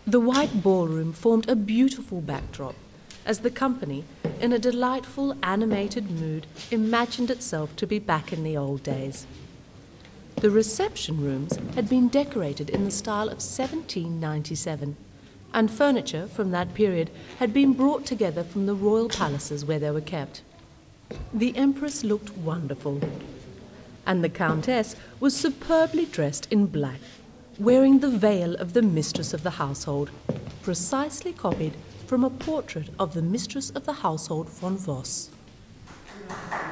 The white ballroom formed a beautiful backdrop as the company, in a delightful animated mood, imagined itself to be back in the old days. The reception rooms had been decorated in the style of 1797, and furniture from that period had been brought together from the royal palaces where they were kept. The Empress looked wonderful, and the Countess was superbly dressed in black, wearing the veil of the mistress of the household, precisely copied from a portrait of the mistress of the household von Voss.